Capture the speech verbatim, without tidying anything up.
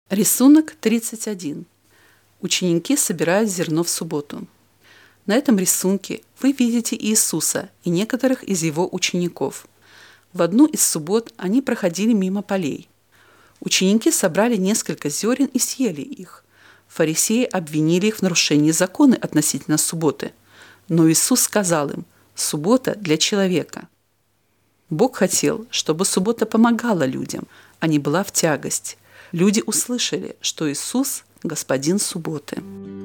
Рисунок тридцать один. Ученики собирают зерно в субботу. На этом рисунке вы видите Иисуса и некоторых из его учеников. В одну из суббот они проходили мимо полей. Ученики собрали несколько зерен и съели их. Фарисеи обвинили их в нарушении закона относительно субботы. Но Иисус сказал им: «Суббота для человека». Бог хотел, чтобы суббота помогала людям, а не была в тягость. Люди услышали, что Иисус – Господин субботы.